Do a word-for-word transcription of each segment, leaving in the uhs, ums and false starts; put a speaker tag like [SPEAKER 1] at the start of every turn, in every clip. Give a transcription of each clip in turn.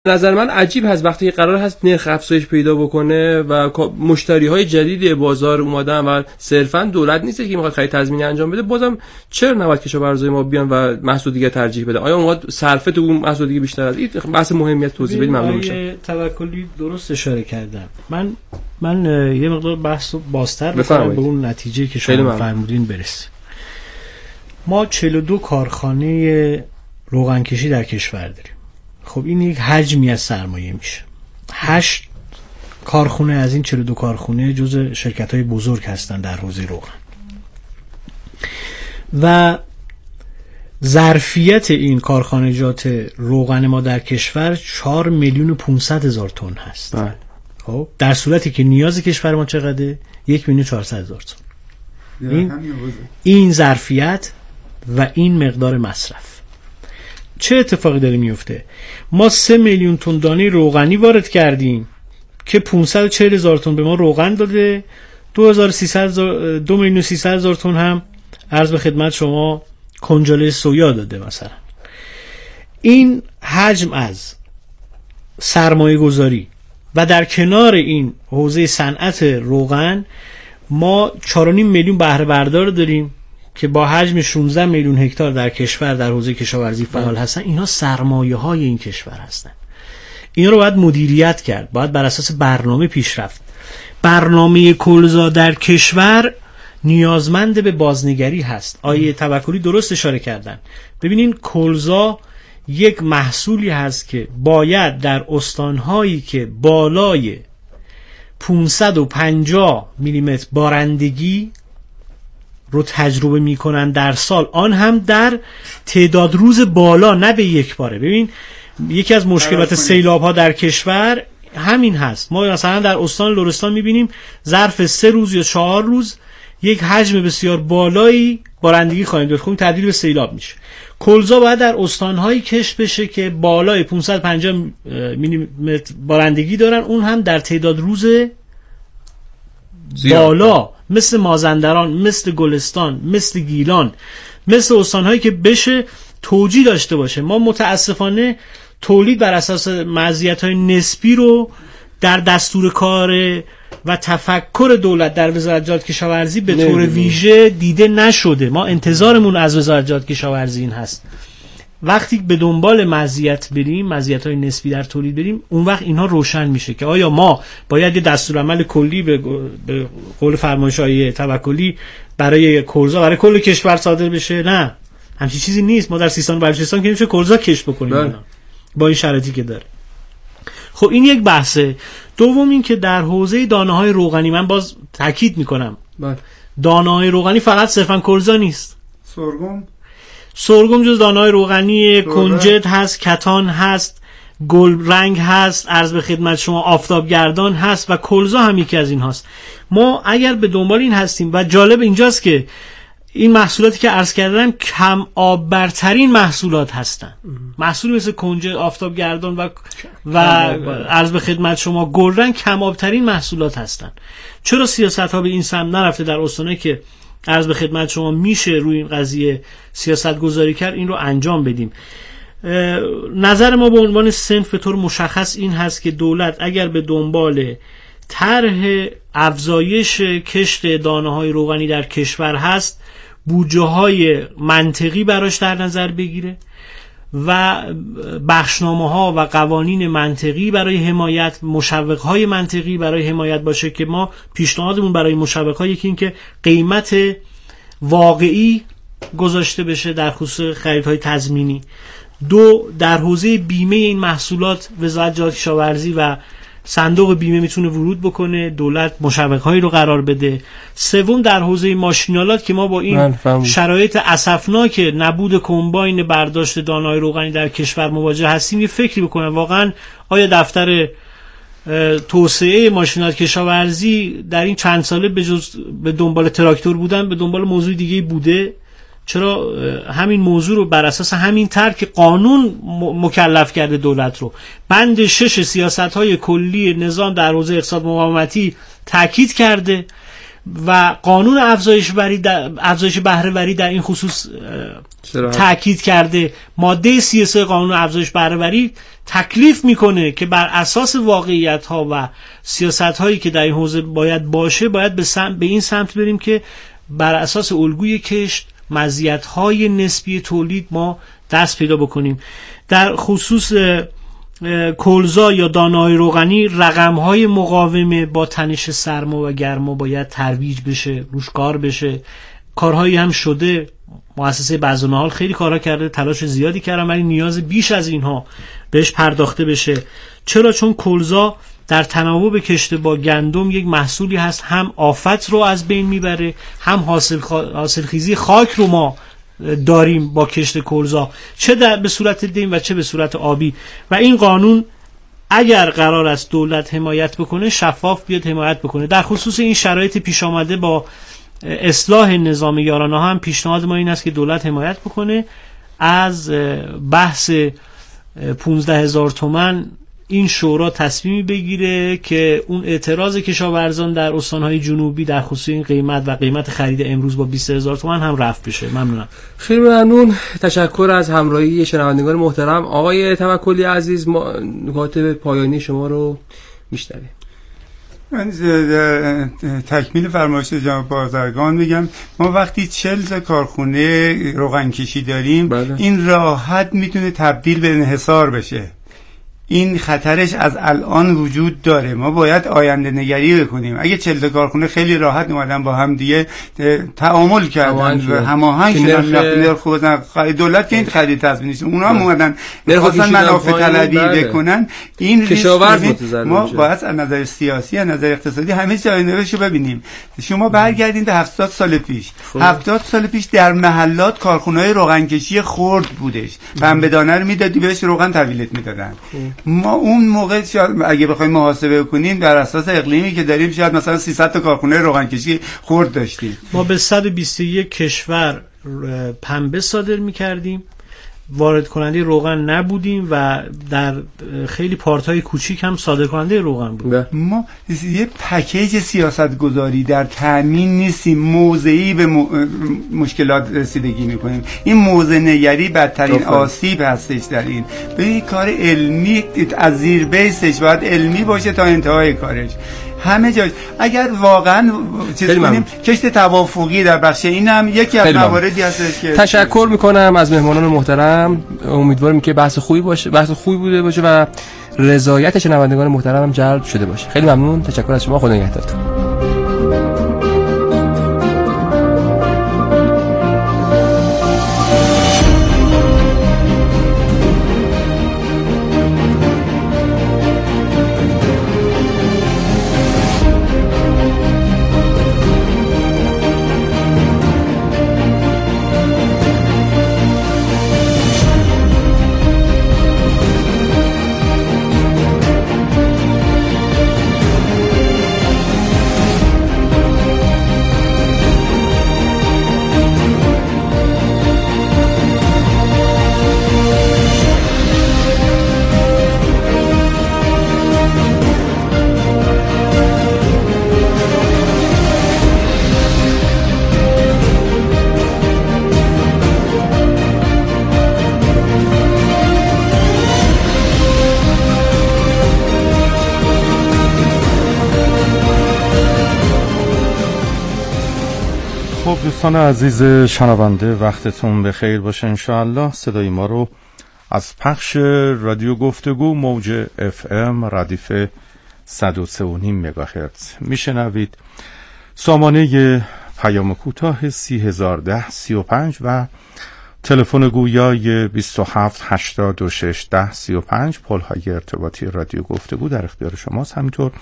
[SPEAKER 1] نظر من عجیب هست وقتی قرار هست نرخ افزایش پیدا بکنه و مشتری‌های جدید بازار اومدن و صرفاً دولت نیست که میخواد خرید تضمینی انجام بده، بازم چرا نباید کشاورزای ما بیان و محصول دیگه ترجیح بده؟ آیا اونقدر صرفه تو اون محصول دیگه بیشتر از این؟ بحث مهمیت توضیح بدید ممنون میشم.
[SPEAKER 2] توکلی درست اشاره کردم. من من یه مقدار بحثو بازتر بکنم به اون نتیجه که شما فرمودین برسیم. ما چهل و دو کارخانه روغن کشی در کشور داریم. خب این یک حجمی از سرمایه میشه. هشت کارخونه از این چهل و دو کارخونه جزء شرکت‌های بزرگ هستن در حوزه روغن و ظرفیت این کارخانجات روغن ما در کشور چهار میلیون و پانصد هزار تن هست. بله. خب در صورتی که نیاز کشور ما چقدره؟ یک میلیون و چهارصد هزار تن. این این ظرفیت و این مقدار مصرف. چه اتفاقی داره میفته؟ ما سه میلیون تن دانه روغنی وارد کردیم که پانصد و چهل هزار تن به ما روغن داده، دو میلیون و سیصد هزار تن هم عرض به خدمت شما کنجاله سویا داده. مثلا این حجم از سرمایه گذاری و در کنار این حوزه صنعت روغن ما چهار و نیم میلیون بهره بردار داریم که با حجم شانزده میلیون هکتار در کشور در حوزه کشاورزی فعال هستن. اینا سرمایه های این کشور هستن. اینا رو باید مدیریت کرد، باید بر اساس برنامه پیش رفت. برنامه کلزا در کشور نیازمند به بازنگری هست. آیه توکلی درست اشاره کردن. ببینین کلزا یک محصولی هست که باید در استانهایی که بالای پانصد و پنجاه میلیمتر بارندگی رو تجربه میکنن در سال، آن هم در تعداد روز بالا، نه به یک باره. ببین یکی از مشکلات سیلاب ها در کشور همین هست. ما مثلا در استان لرستان میبینیم ظرف سه روز یا چهار روز یک حجم بسیار بالایی بارندگی خواهیم داشت. خب تبدیل به سیلاب میشه. کلزا باید در استانهایی کشت بشه که بالای پانصد و پنجاه میلیمتر بارندگی دارن، اون هم در تعداد روز بالا، مثل مازندران، مثل گلستان، مثل گیلان، مثل استانهایی که بشه توجیه داشته باشه. ما متاسفانه تولید بر اساس مزیت‌های نسبی رو در دستور کار و تفکر دولت در وزارت جهاد کشاورزی به طور ویژه دیده نشده. ما انتظارمون از وزارت جهاد کشاورزی این هست وقتی به دنبال مزیت بریم، مزیت‌های نسبی در تولید بریم، اون وقت اینها روشن میشه که آیا ما باید یه دستورالعمل کلی به قول فرمایش آقای توکلی برای کلزا برای کل کشور صادر بشه؟ نه، همچین چیزی نیست. ما در سیستان و بلوچستان که نمیشه کلزا کشت بکنیم با این شرایطی که داره. خب این یک بحثه. دوم این که در حوزه دانه‌های روغنی من باز تاکید میکنم، دانه‌های روغنی فقط صرفا کلزا نیست.
[SPEAKER 3] سرگم
[SPEAKER 2] سرگم جز دانه‌های روغنی، کنجد هست، کتان هست، گل رنگ هست، عرض به خدمت شما آفتابگردان هست و کلزا هم یکی از این هاست. ما اگر به دنبال این هستیم و جالب اینجاست که این محصولاتی که عرض کردم کم آب برترین محصولات هستن. محصولی مثل کنجد، آفتابگردان و و عرض به خدمت شما گل رنگ کم آب ترین محصولات هستن. چرا سیاست ها به این سمت نرفته در استانایی که عرض به خدمت شما میشه روی این قضیه سیاست گذاری کرد، این رو انجام بدیم؟ نظر ما به عنوان صنف به طور مشخص این هست که دولت اگر به دنبال طرح افزایش کشت دانه‌های روغنی در کشور هست، بودجه‌های منطقی براش در نظر بگیره و بخشنامه‌ها و قوانین منطقی برای حمایت، مشوق‌های منطقی برای حمایت باشه که ما پیشنهادمون برای مشوق‌ها یکی این که قیمت واقعی گذاشته بشه در خصوص خریدهای تضمینی. دو، در حوزه بیمه این محصولات وزارت جهاد کشاورزی و صندوق بیمه میتونه ورود بکنه، دولت مشوق‌هایی رو قرار بده. سوم، در حوزه ماشینالات که ما با این شرایط اسفناک نبود کمباین برداشت دانه‌های روغنی در کشور مواجه هستیم، یه فکری بکنن واقعا آیا دفتر توسعه ماشینات کشاورزی در این چند ساله به جز به دنبال تراکتور بودن به دنبال موضوع دیگه بوده؟ چرا همین موضوع رو بر اساس همین طرح که قانون مکلف کرده دولت رو، بند شش سیاست‌های کلی نظام در حوزه اقتصاد مقاومتی تاکید کرده و قانون افزایش بری در افزایش بهره وری در این خصوص تاکید کرده. ماده سی و سه قانون افزایش بهره وری تکلیف میکنه که بر اساس واقعیت ها و سیاست هایی که در این حوزه باید باشه، باید به, سم... به این سمت بریم که بر اساس الگوی کشت مزیت های نسبی تولید ما دست پیدا بکنیم. در خصوص کلزا یا دانه‌های روغنی رقم‌های مقاومه با تنش سرما و گرما باید ترویج بشه، روش کار بشه. کارهایی هم شده، مؤسسه بزونال خیلی کارها کرده، تلاش زیادی کرده، ولی نیاز بیش از اینها بهش پرداخته بشه. چرا؟ چون کلزا در تناوب کشت با گندم یک محصولی هست هم آفت رو از بین میبره، هم حاصل خا... حاصلخیزی خاک رو ما داریم با کشت کلزا، چه در به صورت دیم و چه به صورت آبی. و این قانون اگر قرار است دولت حمایت بکنه، شفاف بیاد حمایت بکنه. در خصوص این شرایط پیش آمده با اصلاح نظام یارانه هم پیشنهاد ما این است که دولت حمایت بکنه از بحث پونزده هزار تومان این شورا تصمیمی بگیره که اون اعتراض کشاورزان در استانهای جنوبی در خصوص این قیمت و قیمت خرید امروز با بیست هزار تومان هم رفع بشه. ممنونم.
[SPEAKER 1] خیلی ممنون. تشکر از همراهی شنوندگان محترم. آقای توکلی عزیز، ما نکات پایانی شما رو میشنویم.
[SPEAKER 3] من تکمیل فرمایش جناب بازرگان میگم، ما وقتی چهل تا کارخونه روغن کشی داریم، بله. این راحت میتونه تبدیل به انحصار بشه. این خطرش از الان وجود داره. ما باید آینده نگری بکنیم. اگه چهل تا کارخونه خیلی راحت اومدن با هم دیگه تعامل کردن و هماهنگ شدن، نرخ بزنن، دولت که این خرید تضمین نیست، اونا هم اومدن خواستن منافع طلبی بکنن، این
[SPEAKER 1] کشاورز متضرر
[SPEAKER 3] ما باید از نظر سیاسی، از نظر اقتصادی همه جایگاهشو ببینیم. شما برگردین به هفتاد سال پیش. هفتاد سال پیش در محلات کارخونه‌های روغنکشی خرد بودش. پنبه دانه رو میدادی بهش روغن تحویلت میدادن. ما اون موقع شاید اگه بخوایم محاسبه کنیم در اساس اقلیمی که داریم شاید مثلا سیصد تا کارخونه روغنکشی خرد داشتیم.
[SPEAKER 2] ما به صد و بیست و یک کشور پنبه صادر می‌کردیم، وارد کننده روغن نبودیم و در خیلی پارت‌های کوچیک هم صادر کننده روغن بود.
[SPEAKER 3] ما یه پکیج سیاست گذاری در تامین نیستیم، موضعی به م... مشکلات رسیدگی میکنیم. این موضع نگری بدترین آسیب هستش در این. به این کار علمی از زیر بیسش باید علمی باشه تا انتهای کارش. همه جاش اگر واقعا چیز کنیم کشت توافقی در بخش این هم یکی از مواردی هست که
[SPEAKER 1] تشکر میکنم از مهمانان محترم. امیدوارم که بحث خوبی باشه، بحث خوبی بوده باشه و رضایت شنوندگان محترم هم جلب شده باشه. خیلی ممنون. تشکر از شما. خدا نگهدارتون.
[SPEAKER 4] دوستان عزیز شنونده، وقتتون بخیر باشه. انشاءالله صدای ما رو از پخش رادیو گفتگو موج اف ام ردیف صد و سه و نیم مگاهرتز میشنوید. سامانه پیام کوتاه سی هزار و ده سی و پنج و تلفن گویای بیست و هفت هشتاد و شش ده سی و پنج پل‌های ارتباطی رادیو گفتگو در اختیار شماست. همینطور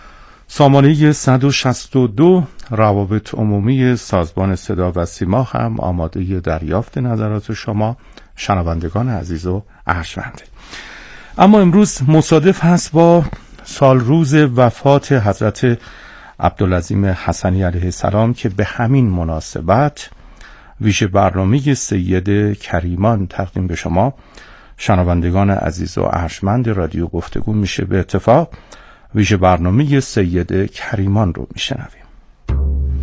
[SPEAKER 4] سامانه صد و شصت و دو روابط عمومی سازمان صدا و سیما هم آماده دریافت نظرات شما شنوندگان عزیز و ارجمند. اما امروز مصادف هست با سال روز وفات حضرت عبدالعظیم حسنی علیه السلام که به همین مناسبت ویژه برنامه سید کریمان تقدیم به شما شنوندگان عزیز و ارجمند رادیو گفتگو میشه. به اتفاق ویژه برنامه سید کریمان رو میشنویم.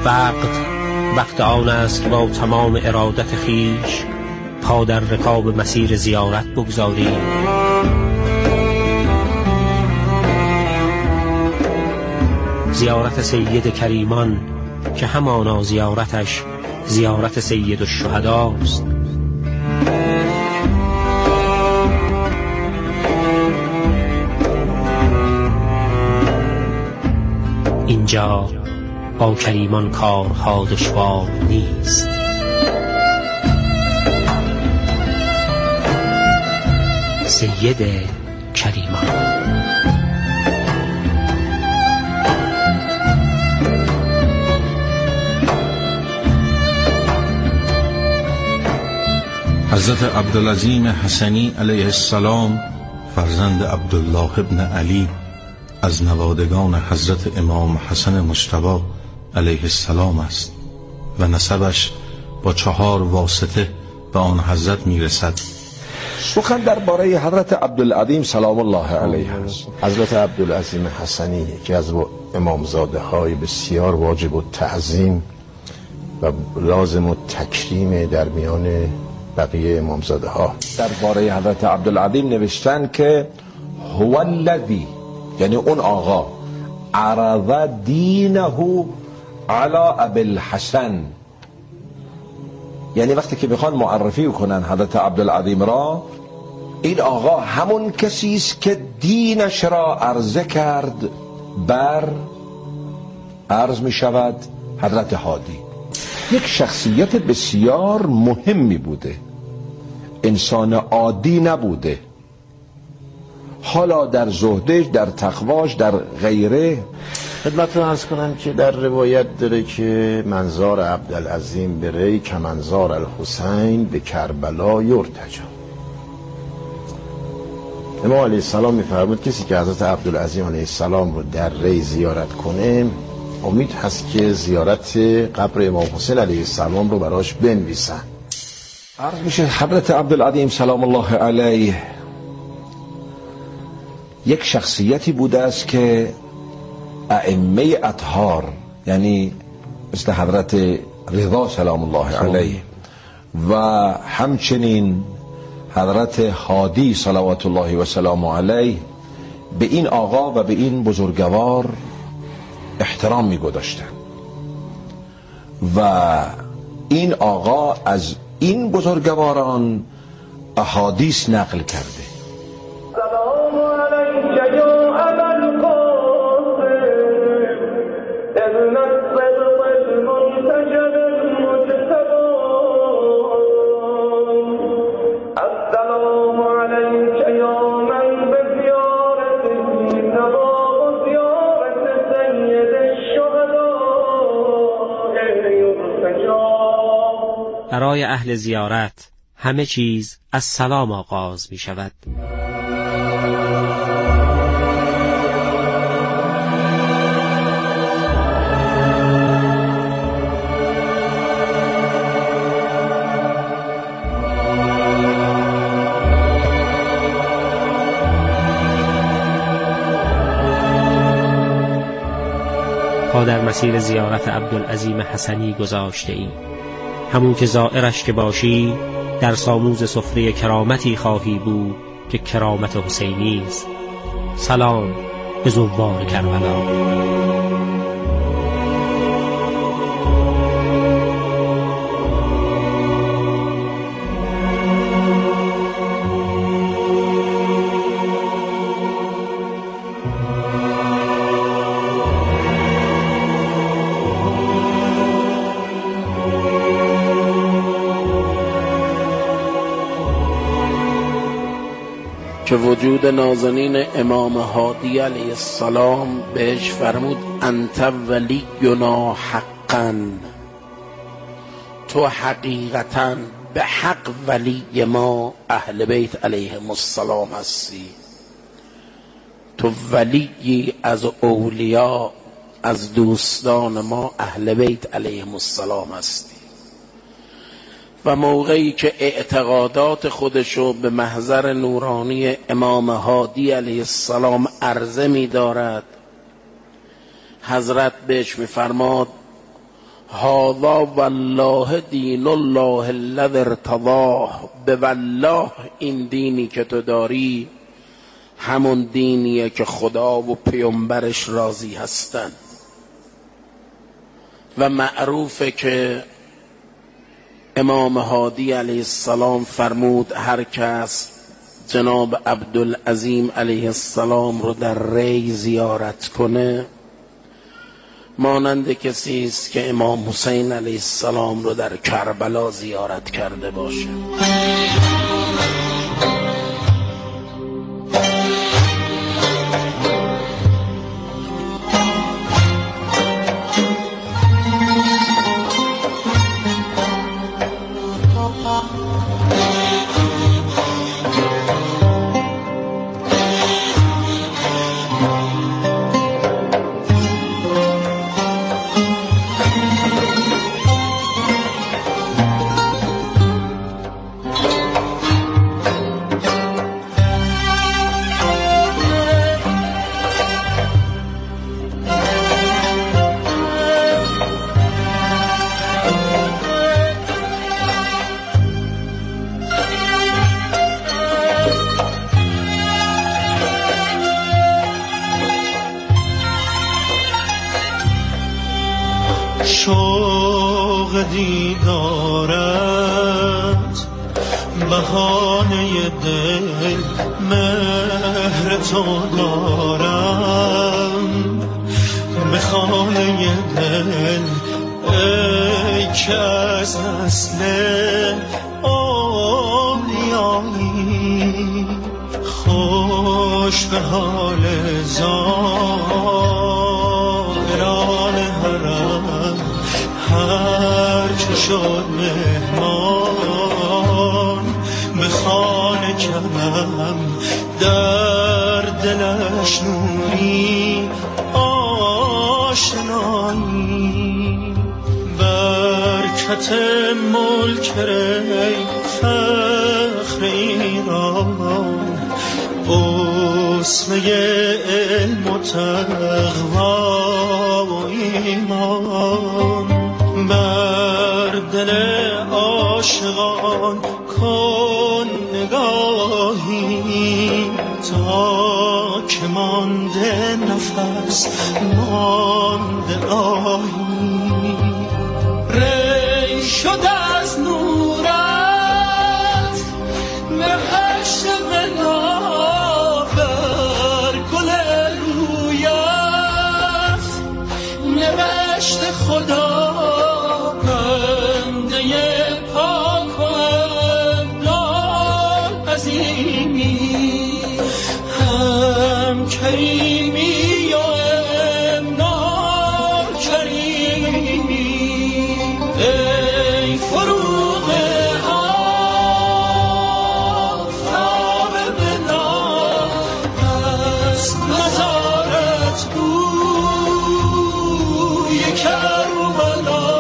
[SPEAKER 5] وقت وقت آن است که با تمام ارادت خیش پا در رکاب مسیر زیارت بگذاریم. زیارت سید کریمان که همانا زیارتش زیارت سید الشهداست. اینجا با کریمان کارها دشوار نیست. سید کریمان.
[SPEAKER 6] حضرت عبدالعظیم حسنی علیه السلام فرزند عبدالله ابن علی از نوادگان حضرت امام حسن مجتبی علیه السلام است و نسبش با چهار واسطه به آن حضرت میرسد.
[SPEAKER 7] سخن درباره حضرت عبدالعظیم سلام الله علیه است. حضرت عبدالعظیم حسنی که از امامزاده های بسیار واجب و تعظیم و لازم و تکریم در میان بقیه امامزاده ها. درباره حضرت عبدالعظیم نوشتن که هو الذی، یعنی اون آقا، عرض دینه علی ابی الحسن، یعنی وقتی که بخوان معرفی کنن حضرت عبدالعظیم را، این آقا همون کسی است که دینش را عرضه کرد بر، عرض می شود، حضرت هادی. یک شخصیت بسیار مهمی بوده، انسان عادی نبوده، حالا در زهدش، در تقواش، در غیره. خدمت رو عرض کنم که در روایت داره که منظار عبدالعظیم به ری که منظار الحسین به کربلا یرتجا. امام علیه السلام میفرمود کسی که حضرت عبدالعظیم علیه السلام رو در ری زیارت کنه امید هست که زیارت قبر امام حسین علیه السلام رو براش بنویسن. عرض میشه حضرت عبدالعظیم سلام الله علیه یک شخصیتی بوده است که ائمه اطهار، یعنی مثل حضرت رضا سلام الله علیه و همچنین حضرت هادی صلوات الله و سلام علیه، به این آقا و به این بزرگوار احترام می‌گذاشتن و این آقا از این بزرگواران احادیث نقل کرده.
[SPEAKER 5] برای اهل زیارت همه چیز از سلام آغاز می شود. پا در مسیر زیارت عبدالعظیم حسنی گذاشته ای، همون که زائرش که باشی در ساموز سفره کرامتی خواهی بود که کرامت حسینی است. سلام به زوار کربلا.
[SPEAKER 8] که وجود نازنین امام هادی علیه السلام بهش فرمود انت ولینا حقا، تو حقیقتا به حق ولی ما اهل بیت علیهم السلام هستی. تو ولی از اولیا، از دوستان ما اهل بیت علیهم السلام هستی. و موقعی که اعتقادات خودشو به محضر نورانی امام هادی علیه السلام عرضه می دارد، حضرت بهش می فرماد هذا والله دین الله الذی ارتضاه، به والله این دینی که تو داری همون دینیه که خدا و پیامبرش راضی هستن. و معروفه که امام هادی علیه السلام فرمود هر کس جناب عبدالعظیم علیه السلام رو در ری زیارت کنه مانند کسی است که امام حسین علیه السلام رو در کربلا زیارت کرده باشه.
[SPEAKER 9] شوق دیدارت بهانه دل مهر تو دارم، به خانه دل ای که از نسل اولیایی خوش به حال زائران حرم هر چه شد مهمان به خانه کردم در دلش نوری آشنایی برکت ملک ری فخر ایران اسمه علم و تقوا و ایمان بر دل عاشقان کن نگاهی تا که مانده نفس مانده آهی ری شد از نورت نهشت بنا بر گل رویت نوشت خدا کریمی و امنا کریمی ای فروغ آفتاب بنا از نظارت بوی کربلا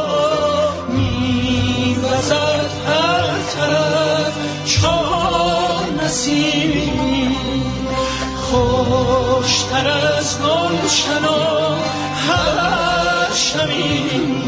[SPEAKER 9] میوزد هر طرف چون نسیمی خوشتر از گلشن و هر شبی.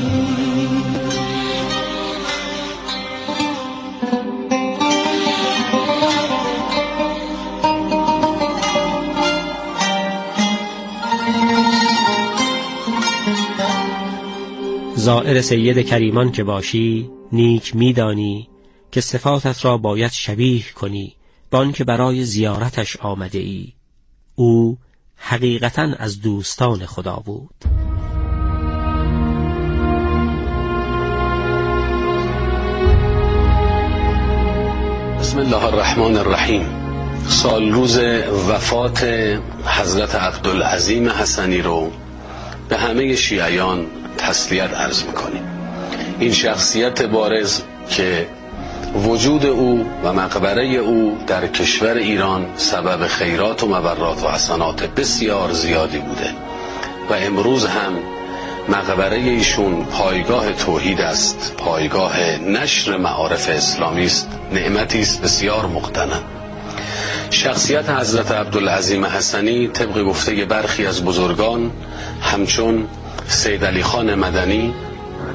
[SPEAKER 5] زائر سید کریمان که باشی نیک میدانی که صفاتت را باید شبیه کنی با آنکه برای زیارتش آمده ای. او حقیقتاً از دوستان خدا بود.
[SPEAKER 10] بسم الله الرحمن الرحیم. سال روز وفات حضرت عبدالعظیم حسنی رو به همه شیعیان تسلیت عرض میکنیم. این شخصیت بارز که وجود او و مقبره او در کشور ایران سبب خیرات و مبرات و حسنات بسیار زیادی بوده و امروز هم مقبره ایشون پایگاه توحید است، پایگاه نشر معارف اسلامی است، نعمتی است بسیار مقتنم. شخصیت حضرت عبدالعظیم حسنی طبق گفته برخی از بزرگان همچون سید علی خان مدنی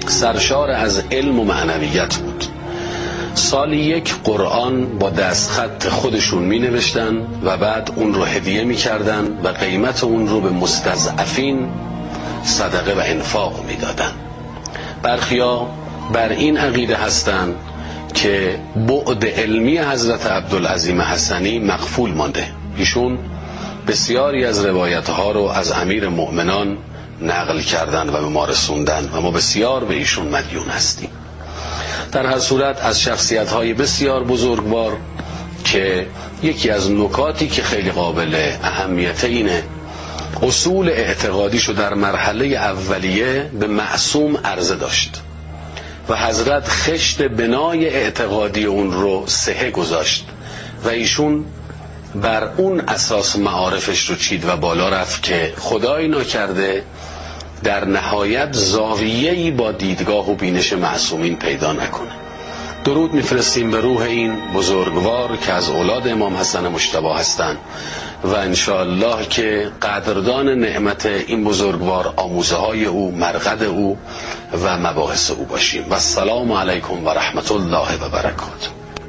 [SPEAKER 10] سرشار از علم و معنویت بود. سالی یک قرآن با دستخط خودشون می نوشتن و بعد اون رو هدیه می کردن و قیمت اون رو به مستضعفین صدقه و انفاق می دادن. برخیا بر این عقیده هستند که بعد علمی حضرت عبدالعظیم حسنی مغفول مانده. ایشون بسیاری از روایتها رو از امیر مؤمنان نقل کردن و به ما رسوندن و ما بسیار به ایشون مدیون هستیم. در هر صورت از شخصیت‌های بسیار بزرگوار که یکی از نکاتی که خیلی قابل اهمیت اینه اصول اعتقادیشو در مرحله اولیه به معصوم عرضه داشت و حضرت خشت بنای اعتقادی اون رو صحه گذاشت و ایشون بر اون اساس معارفش رو چید و بالا رفت که خدای ناکرده در نهایت زاویه‌ای با دیدگاه و بینش معصومین پیدا نکنه. درود میفرستیم به روح این بزرگوار که از اولاد امام حسن مجتبی هستند و انشاءالله که قدردان نعمت این بزرگوار، آموزه های او، مرقد او و مباحث او باشیم. و السلام علیکم و رحمت الله و برکاته.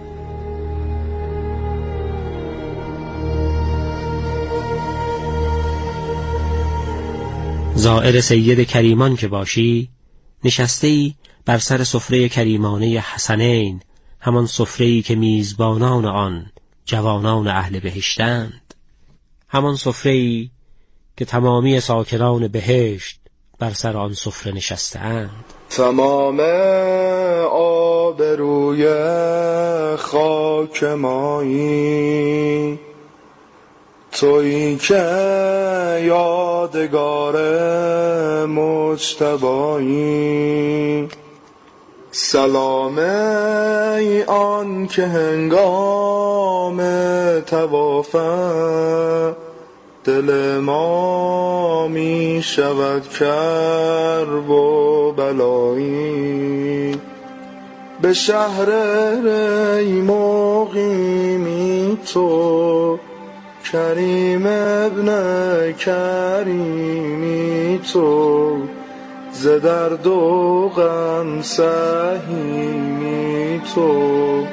[SPEAKER 5] زائر سید کریمان که باشی، نشسته‌ای بر سر سفره کریمانه حسنین، همان سفره‌ای که میزبانان آن جوانان اهل بهشتند، همان سفره‌ای که تمامی ساکنان بهشت بر سر آن سفره نشسته‌اند.
[SPEAKER 11] تمام آبروی خاک مایی، تویی که یادگار مجتبایی. سلام ای آن که هنگام طوافت دل ما می شود کرب و بلایی. به شهر ری مقیمی تو، کریم ابن کریمی تو، ز درد و غم سهیمی تو.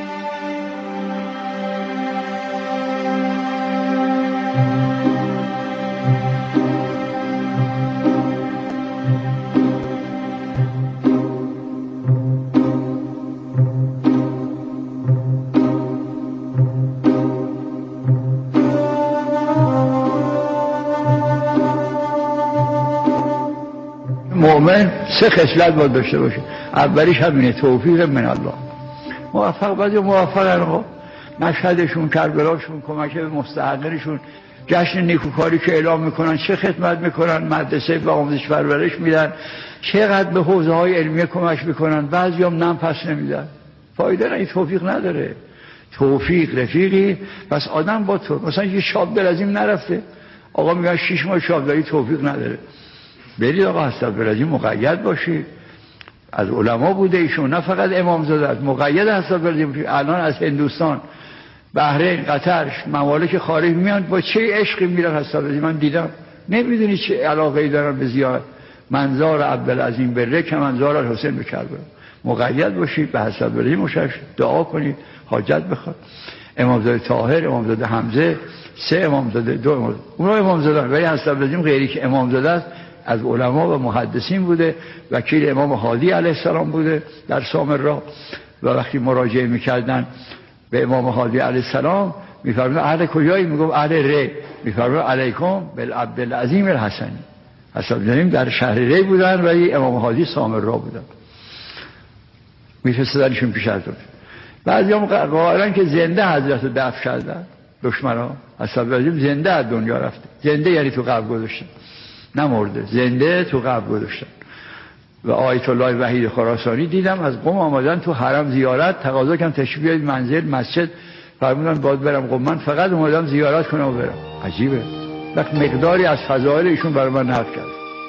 [SPEAKER 12] مؤمن سه خصلت باید داشته باشه. اولیش همینه، توفیق من الله. موفق بعضی موفقن آقا، مشهدشون، کربلاشون، کمک به مستحقینشون، جشن نیکوکاری که اعلام میکنن، چه خدمت میکنن، مدرسه و آموزش پرورش میدن، چقدر به حوزه های علمیه کمک میکنن، بعضی هم نم پس نمیدن. فایده نه، توفیق نداره. توفیق رفیقی، پس آدم با تو مثلا یه شابدالعظیم نرفته، آقا میگن شش ماه شابداری توفیق نداره. برید آقا حساب‌العظیم مقید باشید. از علما بوده ایشون، نه فقط امامزاده، مقید حساب‌العظیم. الان از هندوستان، بحرین، قطر، ممالک خارج میان با چه عشقی میرن حساب‌العظیم. من دیدم، نمیدونی چه علاقه‌ای دارن به زیارت منظار عبدالعظیم بره که منظار الحسین بکربلا. مقید باشید به حساب‌العظیم، مشش دعا کنید، حاجت بخواد. امامزاده طاهر، امامزاده حمزه، سه امامزاده، دو امامزاده، اونها امامزاده، ولی حساب‌العظیم غیری که امامزاده است از علما و محدثین بوده، وکیل امام هادی علیه السلام بوده در سامرا، و وقتی مراجعه میکردن به امام هادی علیه السلام میفرمود اهل کجایی؟ میگفت اهل ری. میفرمود علیکم بالعبدالعظیم الحسنی. حساب‌العظیم در شهر ری بودن ولی امام هادی سامرا بودن. میفرستادنشون پیش حضرت. بعضیام قائلن که زنده حضرت رو دفن کردن دشمنا. حساب‌العظیم زنده از دنیا رفته. زنده یعنی تو قبر گذاشتن، نمرده، زنده تو قبر گذاشتن. و آیت الله وحید خراسانی دیدم از قم آمدن تو حرم زیارت، تقاضا کردم تشریف بیارید منزل مسجد، فرمودن باید برم قم. من فقط اومدم زیارت کنم و برم. عجیبه، وقت مقداری از فضائل ایشون برای من نقل کرد.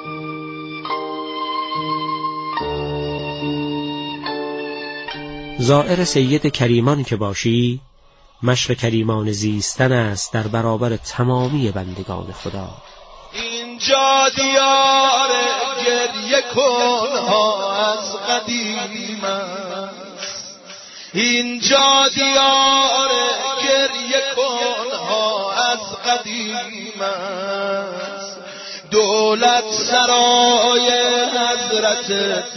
[SPEAKER 5] زائر سید کریمان که باشی، مشق کریمان زیستن است در برابر تمامی بندگان خدا.
[SPEAKER 11] این اینجا دیار گریه کنها از قدیم است، اینجا دیار گریه کنها از قدیم است. دولت سرای حضرت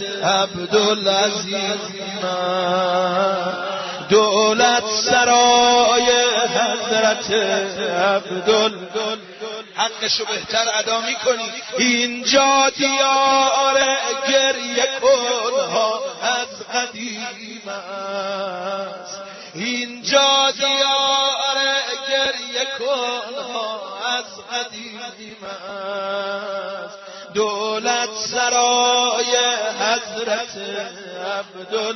[SPEAKER 11] عبدالعظیم است، دولت سرای حضرت عبدال حقشو بهتر ادا میکنی. اینجا دیار گریه کنها از قدیم است، اینجا دیار گریه کنها از قدیم است. دولت سرای حضرت عبدال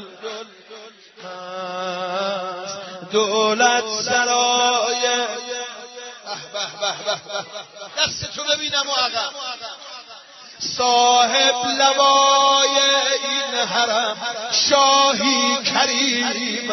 [SPEAKER 11] دولت سرای دستتو ببینم و عقب. صاحب لوای این حرم شاهی کریم،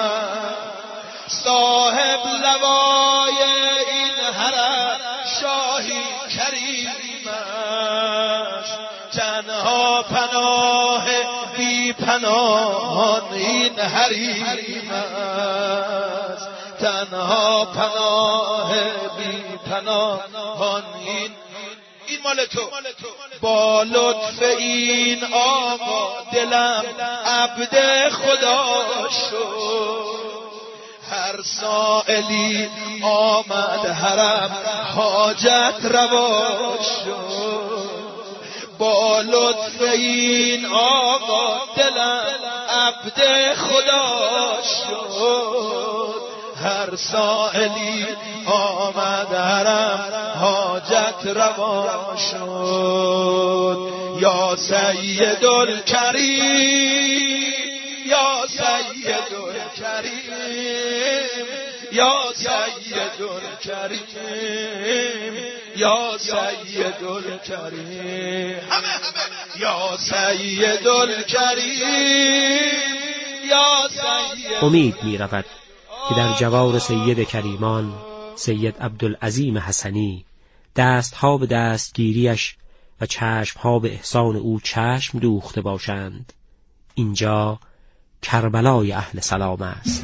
[SPEAKER 11] صاحب لوای این حرم شاهی کریم است. تنها پناه بی پناهان این حریم است، تنها پناه بی پناهان این این مال تو. با لطف این آقا دلم عبد خدا شد، هر سائلی آمد حرم حاجت روا شد. با لطف این آقا دلم عبد خدا شد، هر سائلی آمد حرم حاجت روا شد. یا سید الکریم، یا سید الکریم، یا سید الکریم، یا سید الکریم، یا سید الکریم، یا سید.
[SPEAKER 5] امید می رود که در جوار سید کریمان سید عبدالعظیم حسنی دستها به دستگیریش و چشمها به احسان او چشم دوخته باشند. اینجا کربلای اهل سلام است.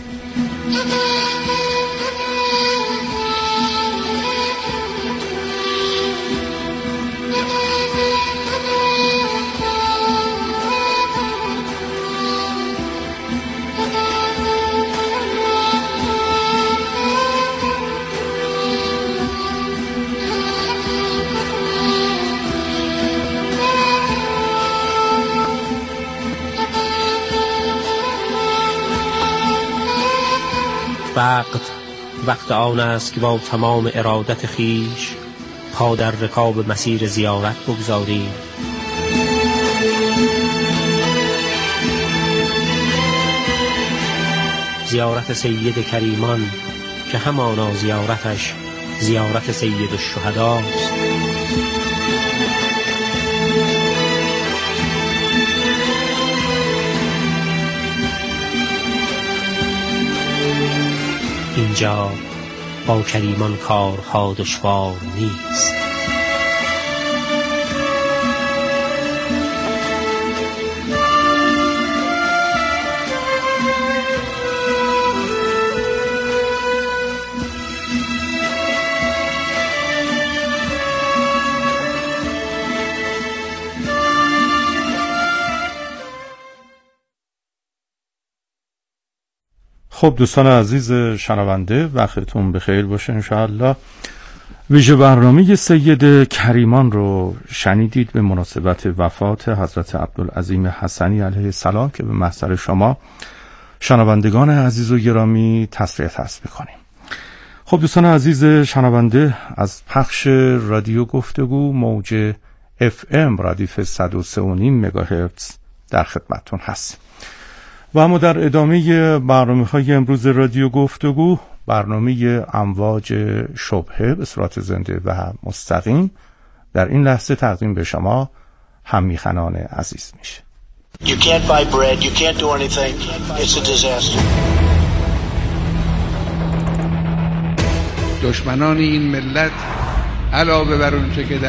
[SPEAKER 5] وقت وقت آن است که با تمام ارادت خیش پا در رکاب مسیر زیارت بگذاریم. زیارت سید کریمان که همانا زیارتش زیارت سید الشهداست. اینجا با کریمان کارها دشوار نیست.
[SPEAKER 4] خب دوستان عزیز شنونده وقتتون بخیر باشه انشاءالله. ویژه برنامه سید کریمان رو شنیدید به مناسبت وفات حضرت عبدالعظیم حسنی علیه السلام که به محضر شما شنوندگان عزیز و گرامی تسلیت عرض می‌کنیم. خب دوستان عزیز شنونده، از پخش رادیو گفتگو موج اف ام ردیف صد و سه و نیم مگاهرتز در خدمتتون هستیم و اما در ادامه برنامه‌های امروز رادیو گفتگو برنامه امواج شبهه به صورت زنده و مستقیم در این لحظه تقدیم به شما هممیهنان عزیز میشه.
[SPEAKER 13] You can't buy bread, you can't do anything. It's a disaster.
[SPEAKER 14] دشمنان این ملت علاوه بر اون چه که در